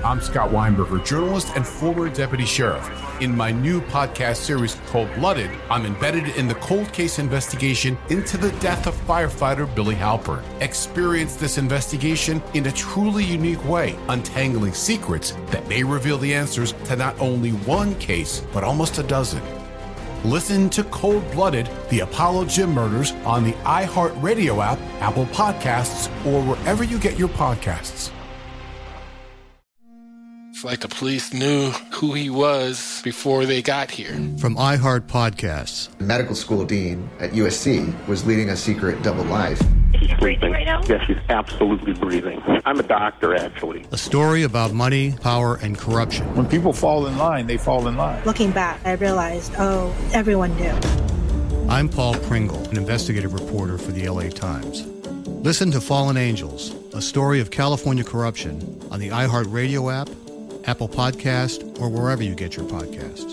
I'm Scott Weinberger, journalist and former deputy sheriff. In my new podcast series, Cold Blooded, I'm embedded in the cold case investigation into the death of firefighter Billy Halpern. Experience this investigation in a truly unique way, untangling secrets that may reveal the answers to not only one case, but almost a dozen. Listen to Cold Blooded, the Apollo Gym Murders on the iHeartRadio app, Apple Podcasts, or wherever you get your podcasts. It's like the police knew who he was before they got here. From iHeart Podcasts. Medical school dean at USC was leading a secret double life. He's breathing right now? Yes, he's absolutely breathing. I'm a doctor, actually. A story about money, power, and corruption. When people fall in line, they fall in line. Looking back, I realized, everyone knew. I'm Paul Pringle, an investigative reporter for the LA Times. Listen to Fallen Angels, a story of California corruption on the iHeartRadio app, Apple Podcast, or wherever you get your podcasts.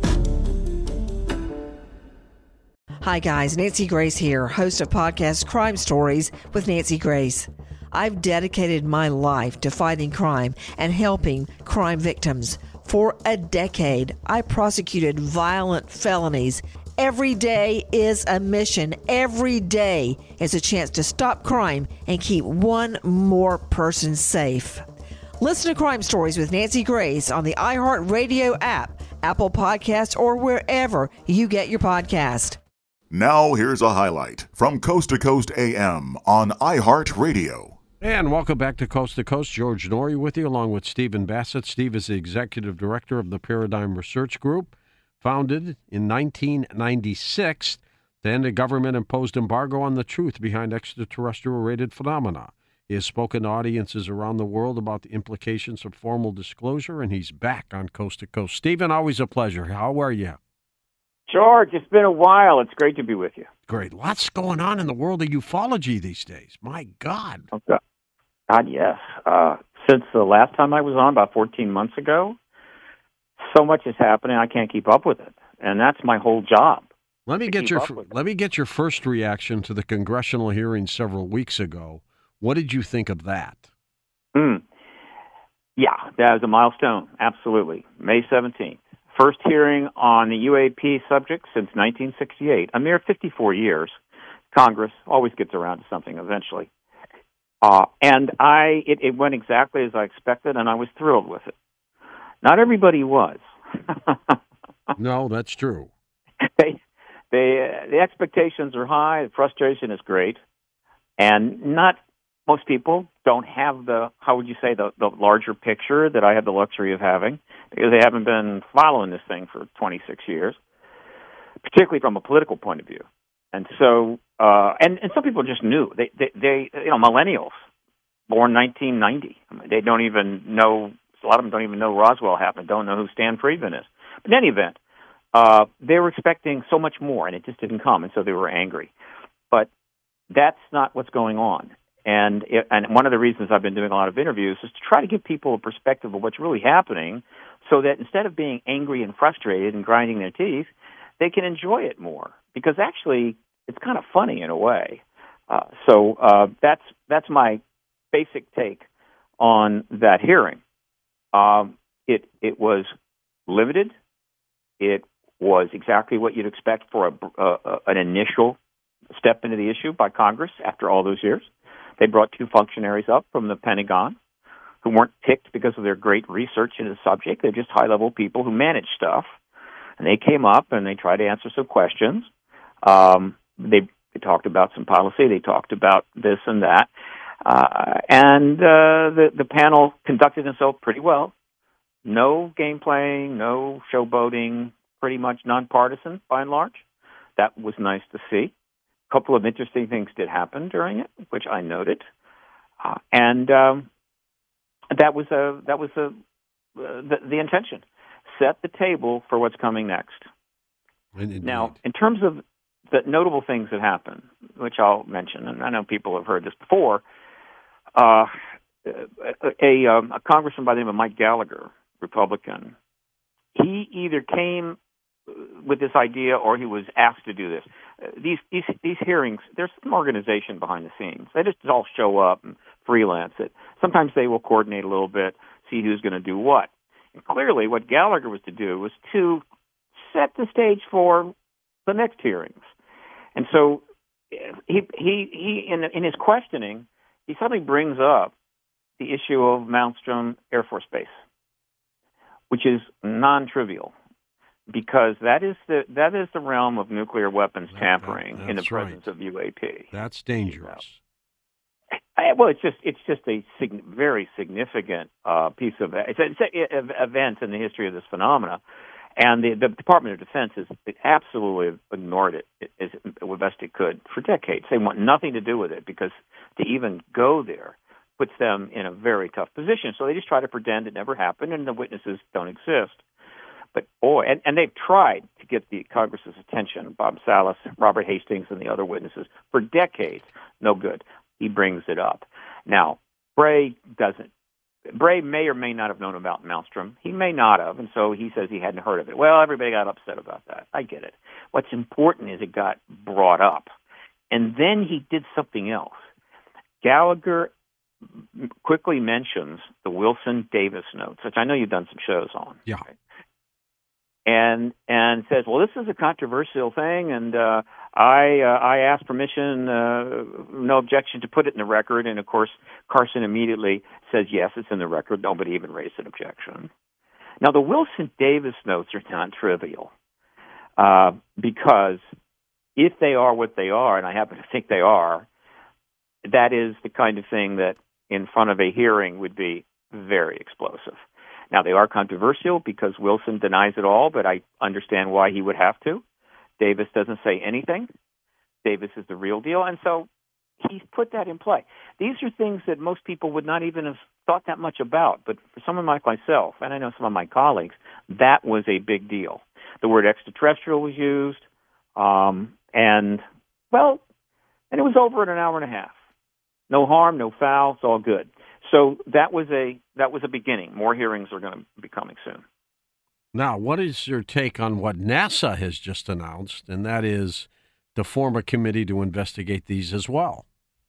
Hi guys, Nancy Grace here, host of podcast Crime Stories with Nancy Grace. I've dedicated my life to fighting crime and helping crime victims. For a decade, I prosecuted violent felonies. Every day is a mission. Every day is a chance to stop crime and keep one more person safe. Listen to Crime Stories with Nancy Grace on the iHeartRadio app, Apple Podcasts, or wherever you get your podcast. Now here's a highlight from Coast to Coast AM on iHeartRadio. And welcome back to Coast, George Norrie with you, along with Stephen Bassett. Steve is the executive director of the Paradigm Research Group, founded in 1996. Then the government imposed embargo on the truth behind extraterrestrial-related phenomena. He has spoken to audiences around the world about the implications of formal disclosure, and he's back on Coast to Coast. Stephen, always a pleasure. How are you? George, it's been a while. It's great to be with you. Great. Lots going on in the world of ufology these days. My God. Oh, God, yes. Since the last time I was on, about 14 months ago, so much is happening, I can't keep up with it. And that's my whole job. Let me get your first reaction to the congressional hearing several weeks ago. What did you think of that? Yeah, that was a milestone. Absolutely. May 17th. First hearing on the UAP subject since 1968. A mere 54 years. Congress always gets around to something eventually. And it went exactly as I expected, and I was thrilled with it. Not everybody was. No, that's true. The expectations are high. The frustration is great. And most people don't have the larger picture that I have the luxury of having, because they haven't been following this thing for 26 years, particularly from a political point of view. And so, and some people just knew. They millennials, born 1990, they don't even know, a lot of them don't even know Roswell happened, don't know who Stan Friedman is. But in any event, they were expecting so much more, and it just didn't come, and so they were angry. But that's not what's going on. And one of the reasons I've been doing a lot of interviews is to try to give people a perspective of what's really happening, so that instead of being angry and frustrated and grinding their teeth, they can enjoy it more. Because actually, it's kind of funny in a way. So that's my basic take on that hearing. It was limited. It was exactly what you'd expect for an initial step into the issue by Congress after all those years. They brought two functionaries up from the Pentagon who weren't picked because of their great research into the subject. They're just high-level people who manage stuff. And they came up and they tried to answer some questions. They talked about some policy. They talked about this and that. And the panel conducted itself pretty well. No game playing, no showboating, pretty much nonpartisan by and large. That was nice to see. A couple of interesting things did happen during it, which I noted, and that was the intention. Set the table for what's coming next. Indeed. Now, in terms of the notable things that happen, which I'll mention, and I know people have heard this before, a congressman by the name of Mike Gallagher, Republican, he either came with this idea or he was asked to do this. These hearings, there's some organization behind the scenes. They just all show up and freelance it. Sometimes they will coordinate a little bit. see who's going to do what. And clearly what Gallagher was to do was to set the stage for the next hearings. And so he in his questioning, he suddenly brings up the issue of Malmstrom Air Force Base, which is non-trivial, because that is the realm of nuclear weapons tampering in the presence of UAP. That's dangerous. Well, it's just a very significant piece of event in the history of this phenomena, and the Department of Defense has absolutely ignored it as best it could for decades. They want nothing to do with it because to even go there puts them in a very tough position. So they just try to pretend it never happened and the witnesses don't exist. But and they've tried to get the Congress's attention, Bob Salas, Robert Hastings, and the other witnesses for decades. No good. He brings it up. Now, Bray doesn't. Bray may or may not have known about Malmstrom. He may not have, and so he says he hadn't heard of it. Well, everybody got upset about that. I get it. What's important is it got brought up. And then he did something else. Gallagher quickly mentions the Wilson Davis notes, which I know you've done some shows on. Yeah. Right? And says, well, this is a controversial thing, and I asked permission, no objection to put it in the record. And, of course, Carson immediately says, yes, it's in the record. Nobody even raised an objection. Now, the Wilson Davis notes are non-trivial because if they are what they are, and I happen to think they are, that is the kind of thing that in front of a hearing would be very explosive. Now, they are controversial because Wilson denies it all, but I understand why he would have to. Davis doesn't say anything. Davis is the real deal, and so he's put that in play. These are things that most people would not even have thought that much about, but for someone like myself, and I know some of my colleagues, that was a big deal. The word extraterrestrial was used, and it was over in an hour and a half. No harm, no foul, it's all good. So that was a beginning. More hearings are going to be coming soon. Now, what is your take on what NASA has just announced, and that is to form a committee to investigate these as well?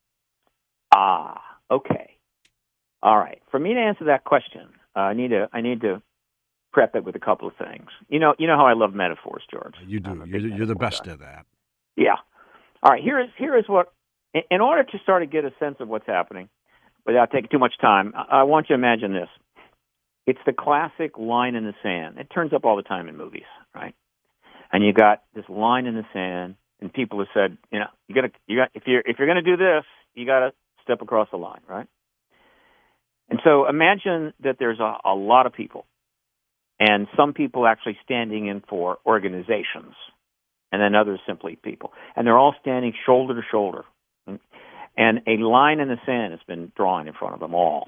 Okay. All right. For me to answer that question, I need to prep it with a couple of things. You know how I love metaphors, George. You do. You're the best at that. Yeah. All right. Here is what. In order to start to get a sense of what's happening, without taking too much time, I want you to imagine this. It's the classic line in the sand. It turns up all the time in movies, right? And you got this line in the sand, and people have said, if you're going to do this, you got to step across the line, right? And so imagine that there's a lot of people, and some people actually standing in for organizations, and then others simply people, and they're all standing shoulder to shoulder. And a line in the sand has been drawn in front of them all.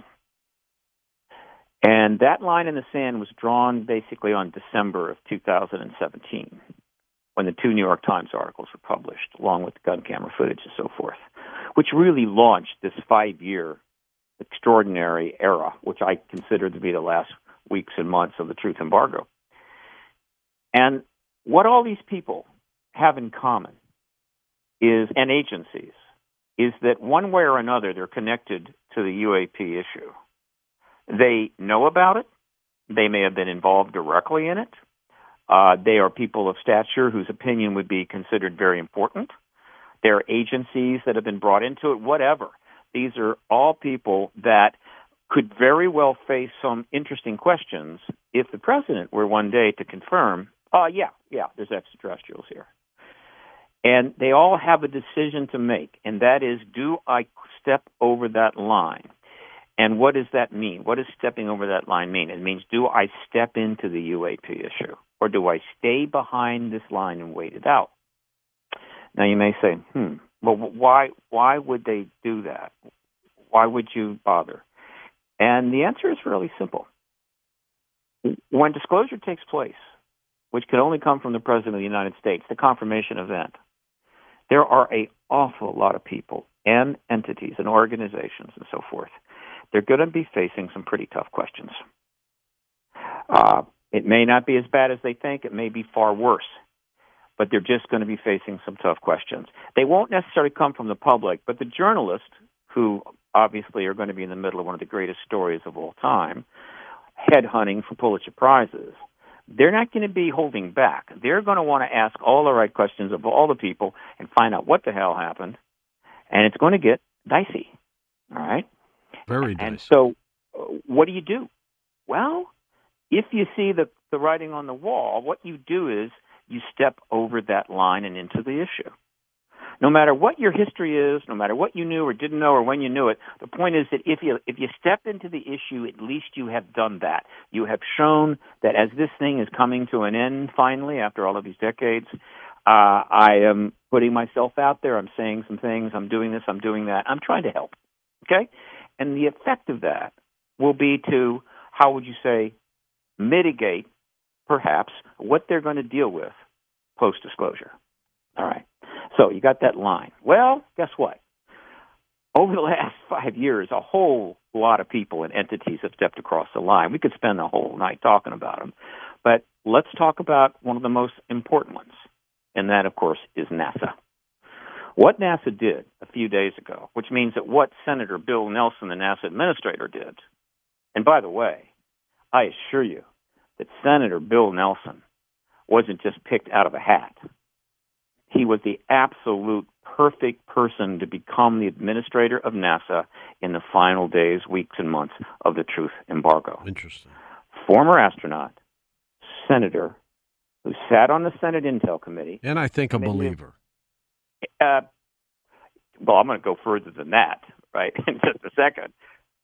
And that line in the sand was drawn basically on December of 2017, when the 2 New York Times articles were published, along with the gun camera footage and so forth, which really launched this 5-year extraordinary era, which I consider to be the last weeks and months of the truth embargo. And what all these people have in common and agencies, is that one way or another they're connected to the UAP issue. They know about it. They may have been involved directly in it. They are people of stature whose opinion would be considered very important. There are agencies that have been brought into it, whatever. These are all people that could very well face some interesting questions if the president were one day to confirm, there's extraterrestrials here. And they all have a decision to make, and that is, do I step over that line? And what does that mean? What does stepping over that line mean? It means, do I step into the UAP issue, or do I stay behind this line and wait it out? Now, you may say, well, why would they do that? Why would you bother? And the answer is really simple. When disclosure takes place, which can only come from the President of the United States, the confirmation event, there are an awful lot of people and entities and organizations and so forth. They're going to be facing some pretty tough questions. It may not be as bad as they think. It may be far worse. But they're just going to be facing some tough questions. They won't necessarily come from the public, but the journalists, who obviously are going to be in the middle of one of the greatest stories of all time, headhunting for Pulitzer Prizes, they're not going to be holding back. They're going to want to ask all the right questions of all the people and find out what the hell happened, and it's going to get dicey, all right? Very dicey. And so what do you do? Well, if you see the writing on the wall, what you do is you step over that line and into the issue. No matter what your history is, no matter what you knew or didn't know or when you knew it, the point is that if you step into the issue, at least you have done that. You have shown that as this thing is coming to an end finally after all of these decades, I am putting myself out there. I'm saying some things. I'm doing this. I'm doing that. I'm trying to help. Okay? And the effect of that will be to, how would you say, mitigate, perhaps, what they're going to deal with post-disclosure. All right. So you got that line. Well, guess what? Over the last 5 years, a whole lot of people and entities have stepped across the line. We could spend the whole night talking about them. But let's talk about one of the most important ones, and that, of course, is NASA. What NASA did a few days ago, which means that what Senator Bill Nelson, the NASA administrator, did, and by the way, I assure you that Senator Bill Nelson wasn't just picked out of a hat. He was the absolute perfect person to become the administrator of NASA in the final days, weeks, and months of the truth embargo. Interesting. Former astronaut, senator, who sat on the Senate Intel Committee. And I think a believer. Well, I'm going to go further than that, right, in just a second.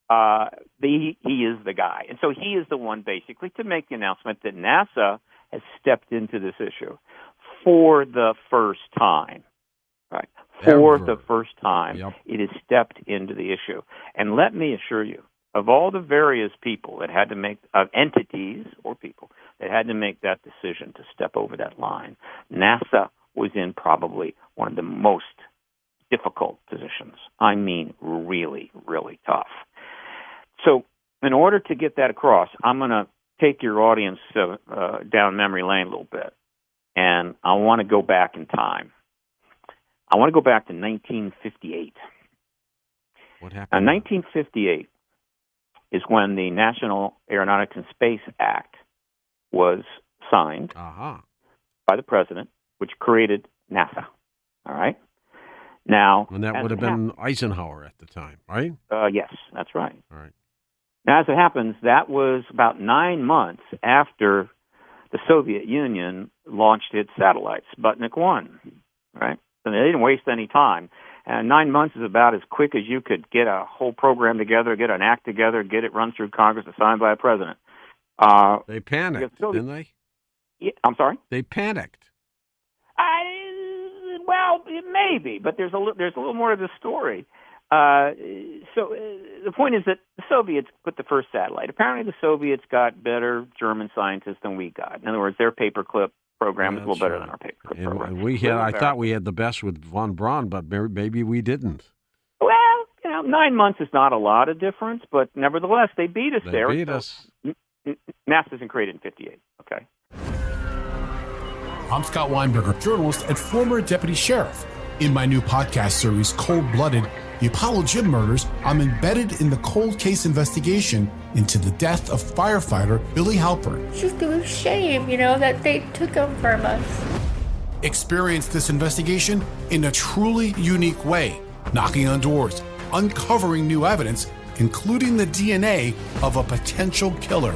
He is the guy. And so he is the one, basically, to make the announcement that NASA has stepped into this issue for the first time, right? For the first time, It has stepped into the issue. And let me assure you, of all the various people that had to make, entities or people that had to make that decision to step over that line, NASA was in probably one of the most difficult positions. I mean, really, really tough. So in order to get that across, I'm going to take your audience down memory lane a little bit. And I want to go back in time. I want to go back to 1958. What happened? Now, 1958 is when the National Aeronautics and Space Act was signed by the president, which created NASA. All right? Now, and that would have been Eisenhower at the time, right? Yes, that's right. All right. Now, as it happens, that was about 9 months after the Soviet Union launched its satellites, Sputnik 1, right? So they didn't waste any time. And 9 months is about as quick as you could get a whole program together, get an act together, get it run through Congress and signed by a president. They panicked, didn't they? Yeah, I'm sorry? They panicked. Well, maybe, but there's a little more to the story. So the point is that the Soviets put the first satellite. Apparently, the Soviets got better German scientists than we got. In other words, their paperclip program is a little better than our paperclip program. I thought we had the best with von Braun, but maybe we didn't. Well, 9 months is not a lot of difference, but nevertheless, they beat us there. They beat us. NASA isn't created in 58, okay? I'm Scott Weinberger, journalist and former deputy sheriff. In my new podcast series, Cold Blooded, The Apollo Gym Murders, I'm embedded in the cold case investigation into the death of firefighter Billy Halpern. It's just a shame, that they took him from us. Experience this investigation in a truly unique way, knocking on doors, uncovering new evidence, including the DNA of a potential killer.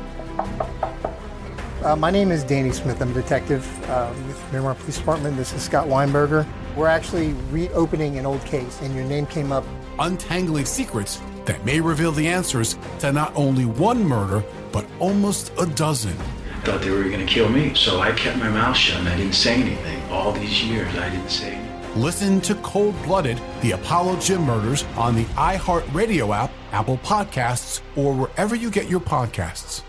My name is Danny Smith. I'm a detective with Miramar Police Department. This is Scott Weinberger. We're actually reopening an old case, and your name came up. Untangling secrets that may reveal the answers to not only one murder, but almost a dozen. I thought they were going to kill me, so I kept my mouth shut and I didn't say anything. All these years, I didn't say anything. Listen to Cold Blooded, The Apollo Gym Murders on the iHeartRadio app, Apple Podcasts, or wherever you get your podcasts.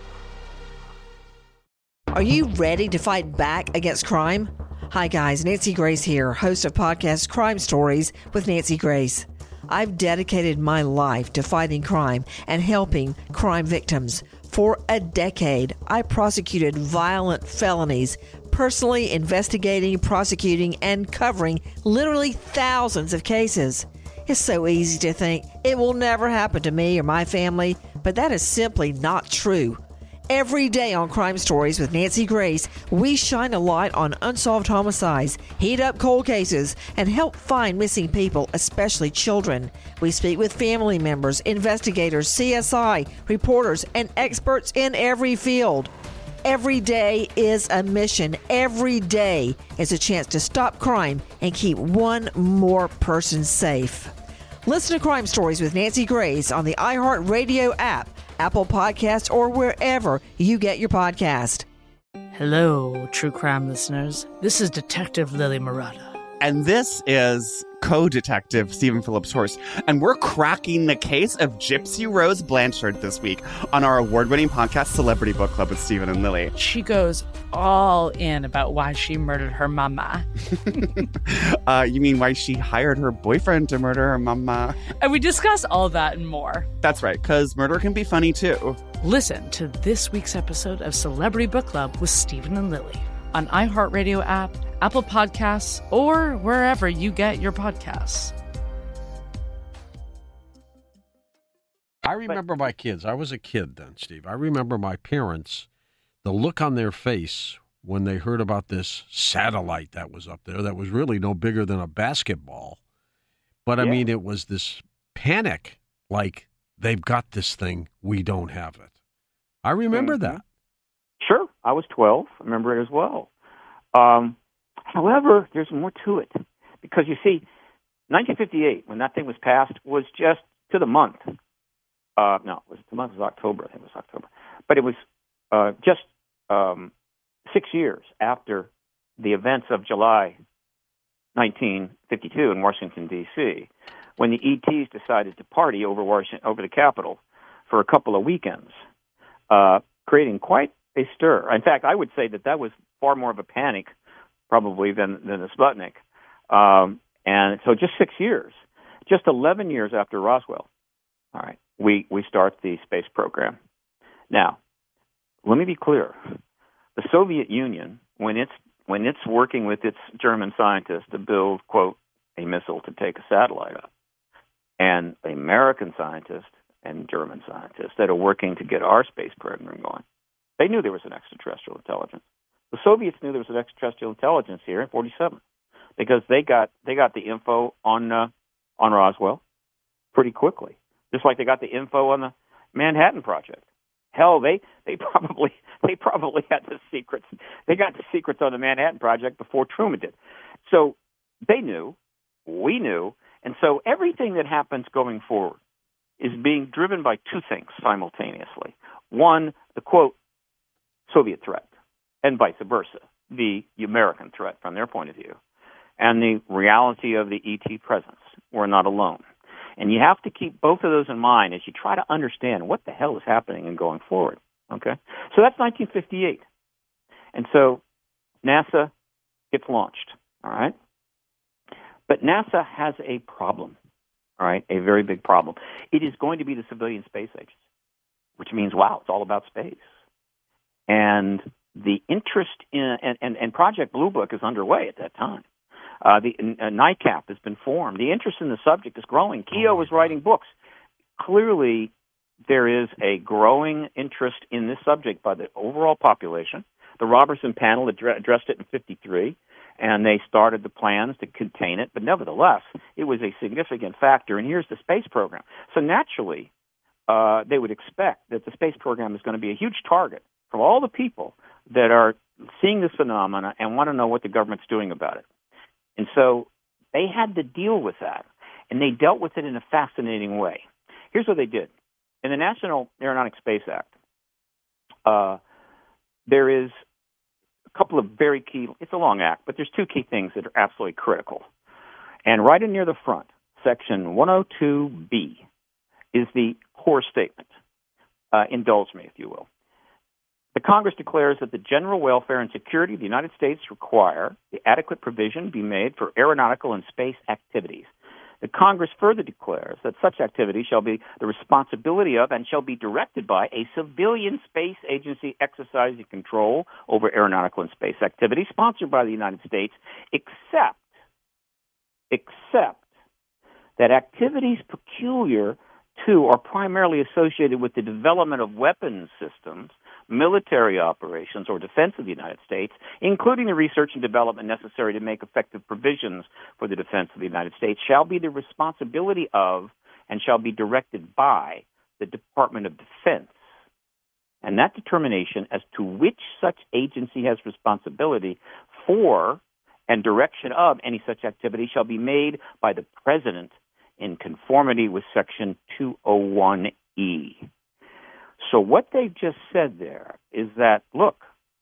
Are you ready to fight back against crime? Hi guys, Nancy Grace here, host of podcast Crime Stories with Nancy Grace. I've dedicated my life to fighting crime and helping crime victims. For a decade, I prosecuted violent felonies, personally investigating, prosecuting, and covering literally thousands of cases. It's so easy to think it will never happen to me or my family, but that is simply not true. Every day on Crime Stories with Nancy Grace, we shine a light on unsolved homicides, heat up cold cases, and help find missing people, especially children. We speak with family members, investigators, CSI, reporters, and experts in every field. Every day is a mission. Every day is a chance to stop crime and keep one more person safe. Listen to Crime Stories with Nancy Grace on the iHeartRadio app, Apple Podcasts, or wherever you get your podcast. Hello, true crime listeners. This is Detective Lily Murata. And this is co-detective Stephen Phillips Horst. And we're cracking the case of Gypsy Rose Blanchard this week on our award-winning podcast, Celebrity Book Club with Stephen and Lily. She goes all in about why she murdered her mama. You mean why she hired her boyfriend to murder her mama? And we discuss all that and more. That's right, because murder can be funny too. Listen to this week's episode of Celebrity Book Club with Stephen and Lily on iHeartRadio app, Apple Podcasts, or wherever you get your podcasts. I remember my kids. I was a kid then, Steve. I remember my parents, the look on their face when they heard about this satellite that was up there that was really no bigger than a basketball. But, I mean, it was this panic, like, they've got this thing, we don't have it. I remember that. Sure. I was 12. I remember it as well. However, there's more to it. Because, you see, 1958, when that thing was passed, was just to the month. The month was October. I think it was October. But it was just 6 years after the events of July 1952 in Washington, D.C., when the ETs decided to party over the Capitol for a couple of weekends, creating quite a stir. In fact, I would say that was far more of a panic, probably, than the Sputnik. And so just 6 years, just 11 years after Roswell, all right, we start the space program. Now, let me be clear. The Soviet Union, when it's working with its German scientists to build, quote, a missile to take a satellite up, and American scientists and German scientists that are working to get our space program going, they knew there was an extraterrestrial intelligence. The Soviets knew there was an extraterrestrial intelligence here in 1947 because they got the info on Roswell pretty quickly, just like they got the info on the Manhattan Project. Hell, they probably had the secrets. They got the secrets on the Manhattan Project before Truman did. So they knew, we knew, and so everything that happens going forward is being driven by two things simultaneously. One, the quote Soviet threat, and vice versa, the American threat from their point of view, and the reality of the ET presence. We're not alone. And you have to keep both of those in mind as you try to understand what the hell is happening and going forward. Okay? So that's 1958. And so NASA gets launched. All right? But NASA has a problem. All right? A very big problem. It is going to be the civilian space agency, which means, wow, it's all about space. And the interest in and Project Blue Book is underway at that time. The NICAP has been formed. The interest in the subject is growing. Keogh is writing books. Clearly, there is a growing interest in this subject by the overall population. The Robertson panel addressed it in 1953, and they started the plans to contain it. But nevertheless, it was a significant factor. And here's the space program. So naturally, they would expect that the space program is going to be a huge target from all the people that are seeing this phenomena and want to know what the government's doing about it. And so they had to deal with that, and they dealt with it in a fascinating way. Here's what they did. In the National Aeronautic Space Act, there is a couple of very key, it's a long act, but there's two key things that are absolutely critical. And right in near the front, Section 102B, is the core statement. Indulge me, if you will. The Congress declares that the general welfare and security of the United States require the adequate provision be made for aeronautical and space activities. The Congress further declares that such activities shall be the responsibility of and shall be directed by a civilian space agency exercising control over aeronautical and space activities sponsored by the United States, except that activities peculiar 2 are primarily associated with the development of weapons systems, military operations, or defense of the United States, including the research and development necessary to make effective provisions for the defense of the United States, shall be the responsibility of and shall be directed by the Department of Defense. And that determination as to which such agency has responsibility for and direction of any such activity shall be made by the President in conformity with Section 201E. So what they've just said there is that, look,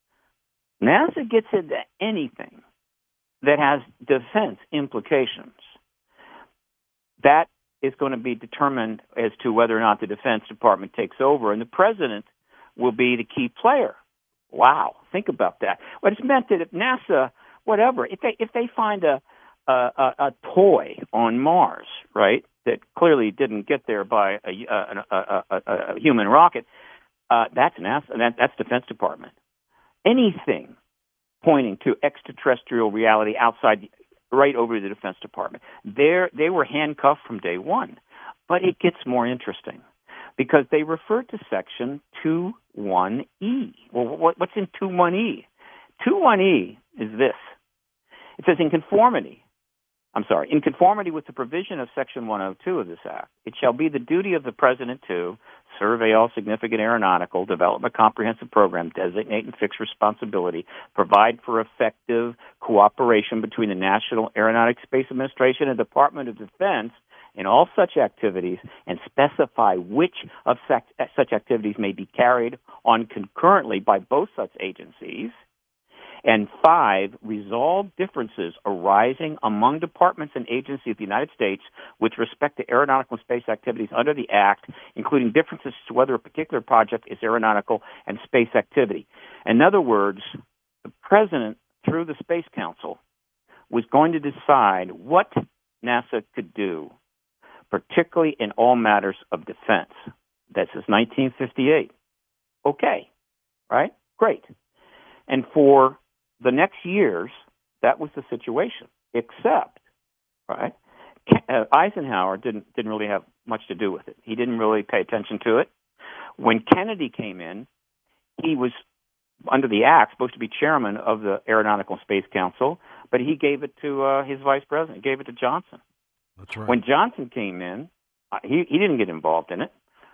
NASA gets into anything that has defense implications. That is going to be determined as to whether or not the Defense Department takes over, and the President will be the key player. Wow, think about that. But it's meant that if NASA, whatever, if they find a toy on Mars, right, that clearly didn't get there by a human rocket, that's NASA. That's Defense Department. Anything pointing to extraterrestrial reality outside, right over the Defense Department. They were handcuffed from day one. But it gets more interesting because they refer to Section 2.1e. Well, what's in 2.1e? 2.1e is this. It says, in conformity with the provision of Section 102 of this Act, it shall be the duty of the President to survey all significant aeronautical, develop a comprehensive program, designate and fix responsibility, provide for effective cooperation between the National Aeronautics Space Administration and Department of Defense in all such activities, and specify which of such activities may be carried on concurrently by both such agencies. And 5, resolve differences arising among departments and agencies of the United States with respect to aeronautical and space activities under the Act, including differences as to whether a particular project is aeronautical and space activity. In other words, the President, through the Space Council, was going to decide what NASA could do, particularly in all matters of defense. That says 1958. Okay, right? Great. And for the next years, that was the situation, except, right, Eisenhower didn't really have much to do with it. He didn't really pay attention to it. When Kennedy came in, he was, under the Act, supposed to be chairman of the Aeronautical and Space Council, but he gave it to his vice president. He gave it to Johnson. That's right. When Johnson came in, he didn't get involved in it.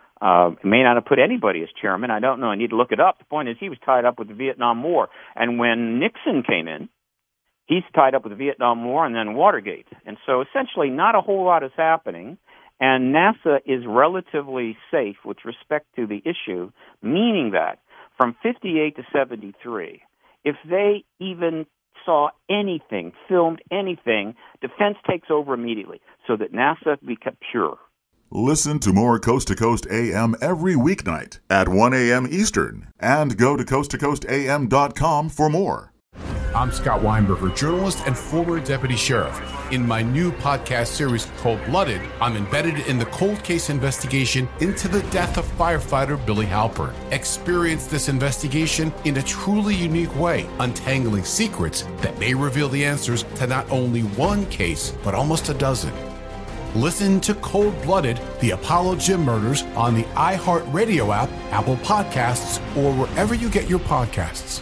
May not have put anybody as chairman. I don't know. I need to look it up. The point is he was tied up with the Vietnam War. And when Nixon came in, he's tied up with the Vietnam War and then Watergate. And so essentially not a whole lot is happening. And NASA is relatively safe with respect to the issue, meaning that from 58 to 73, if they even saw anything, filmed anything, defense takes over immediately so that NASA be kept pure. Listen to more Coast to Coast AM every weeknight at 1 a.m. Eastern and go to coasttocoastam.com for more. I'm Scott Weinberger, journalist and former deputy sheriff. In my new podcast series, Cold Blooded, I'm embedded in the cold case investigation into the death of firefighter Billy Halpern. Experience this investigation in a truly unique way, untangling secrets that may reveal the answers to not only one case, but almost a dozen. Listen to Cold Blooded, the Apollo Gym Murders on the iHeartRadio app, Apple Podcasts, or wherever you get your podcasts.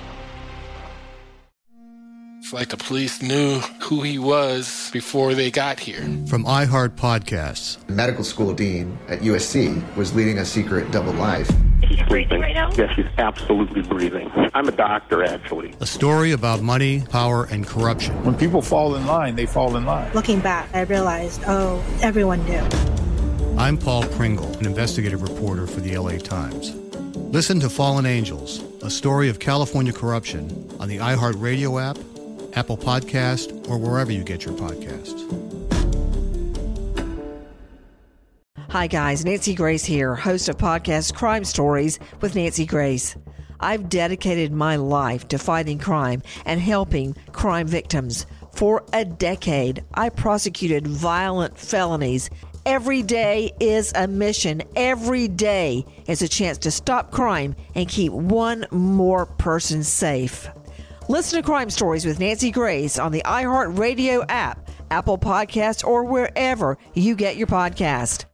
It's like the police knew who he was before they got here. From iHeart Podcasts. The medical school dean at USC was leading a secret double life. She's breathing right now? Yes, she's absolutely breathing. I'm a doctor, actually. A story about money, power, and corruption. When people fall in line, they fall in line. Looking back, I realized, everyone knew. I'm Paul Pringle, an investigative reporter for the LA Times. Listen to Fallen Angels, a story of California corruption on the iHeartRadio app, Apple Podcast, or wherever you get your podcasts. Hi guys, Nancy Grace here, host of podcast Crime Stories with Nancy Grace. I've dedicated my life to fighting crime and helping crime victims. For a decade, I prosecuted violent felonies. Every day is a mission. Every day is a chance to stop crime and keep one more person safe. Listen to Crime Stories with Nancy Grace on the iHeartRadio app, Apple Podcasts, or wherever you get your podcast.